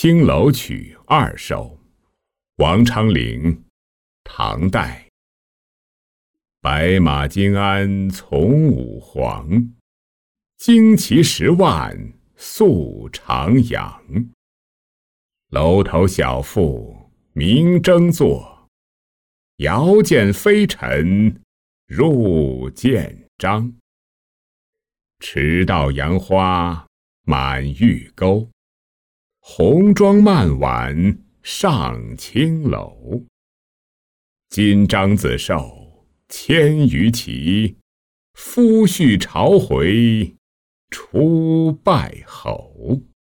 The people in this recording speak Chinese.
青楼曲2首，王昌龄，唐代。白马金鞍从五黄，旌旗10万宿长阳。楼头小妇明争坐，遥见飞尘入剑章。迟到杨花满玉钩，红妆漫晚上青楼。今章子寿千余骑，夫婿朝回出拜侯。